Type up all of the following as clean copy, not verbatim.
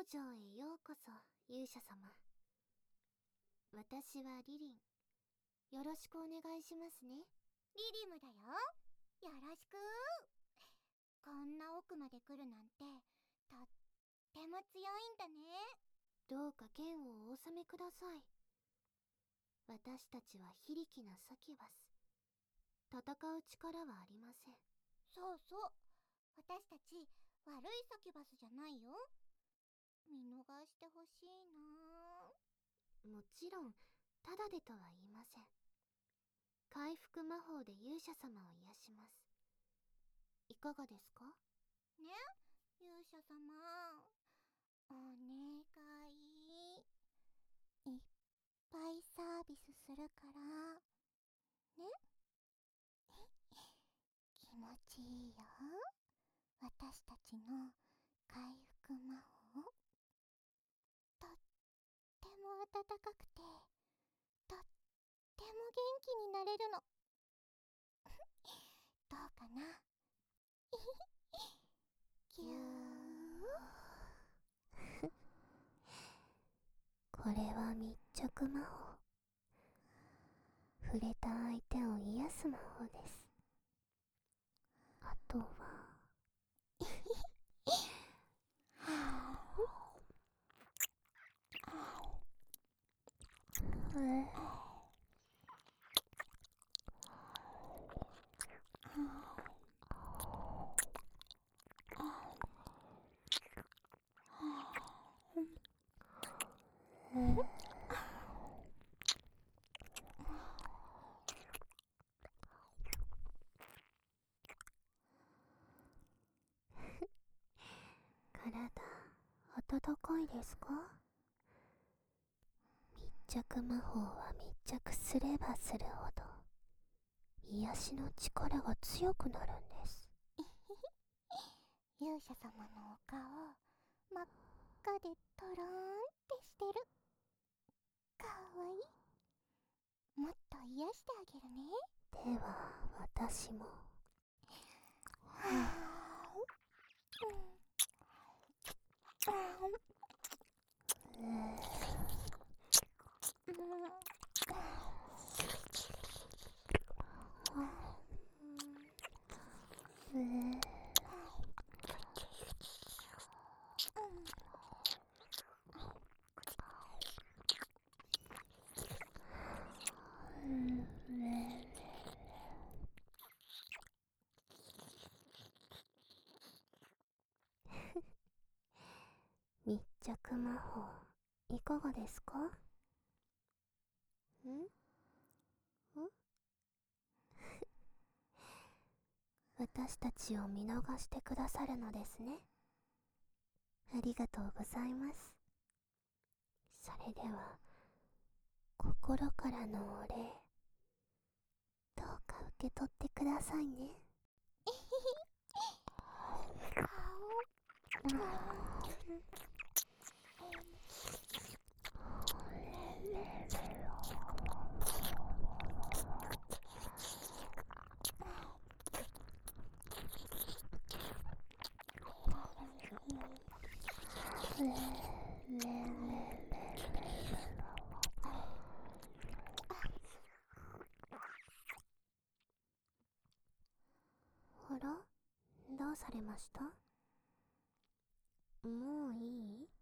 場へようこそ、勇者様。私はリリン。よろしくお願いしますね。 リリムだよ。よろしく。こんな奥まで来るなんて、とっても強いんだね。 どうか剣をお収めください。私たちは非力なサキュバス。戦う力はありません。 そうそう。私たち悪いサキュバスじゃないよ。見逃してほしいな。 もちろんただでとは言いません。回復魔法で勇者様を癒します。いかがですか？ ね、勇者様、お願い。いっぱいサービスするからね。気持ちいいよ、私たちの回復魔法。とっても暖かくて、とっても元気になれるの。どうかな。ぎゅー。 これは密着魔法。触れた相手を癒す魔法です。あとは体温かいですか？密着魔法は密着すればするほど癒しの力が強くなるんです。 勇者様のお顔、真っ赤でトローンってしてる。かわいい。もっと癒してあげるね。 では私も。密着魔法いかがですか？私たちを見逃してくださるのですね。ありがとうございます。それでは心からのお礼、どうか受け取ってくださいね。あら、どうされました？もういい？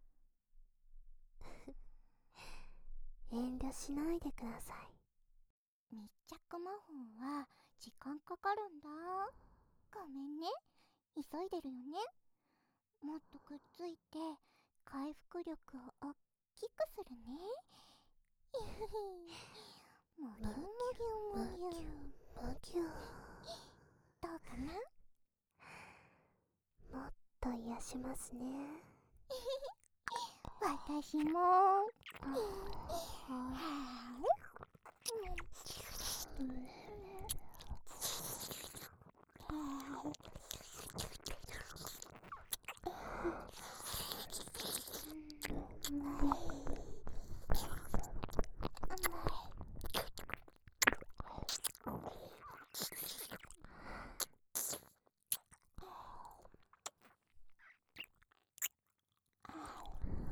遠慮しないでください。 密着魔法は時間かかるんだ。ごめんね、急いでるよね。もっとくっついて回復力をおっきくするね。もぎゅもぎゅもぎゅもぎゅどうかな。 もっと癒しますね。 私も。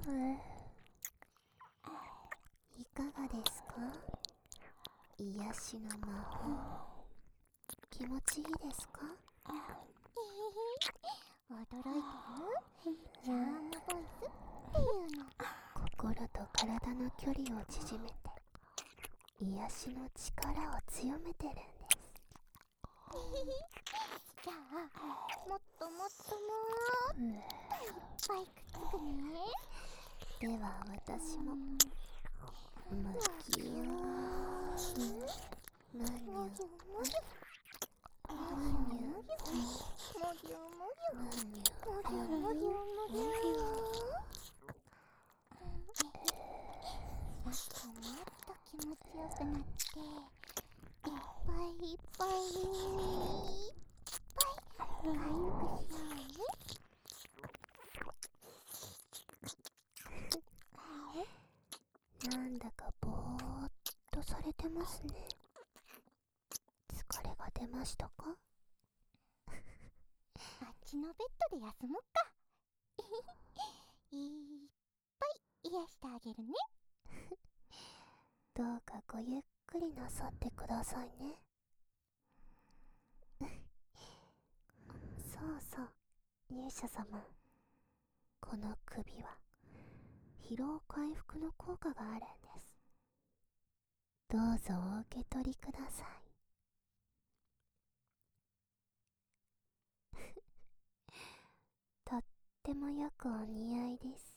いかがですか？癒しの魔法、気持ちいいですか？ 驚いてる？チャームボイスっていうの。 心と体の距離を縮めて、癒しの力を強めてるんです。 じゃあ、もっともっともーっといっぱいくっつくね。 では私もむぎゅーん、むにゅもぎゅもぎゅむにゅもぎゅもぎゅむにゅもぎゅもぎゅもぎゅ。もっともっと気持ちよくなって、いっぱいいっぱい回復しようね。 なんだかぼーっとされてますね。疲れが出ましたか？ あっちのベッドで休もっか。いっぱい癒してあげるね。 どうかごゆっくりなさってくださいね。そうそう、勇者様、この首は疲労回復の効果があるんです。どうぞお受け取りください。とってもよくお似合いです。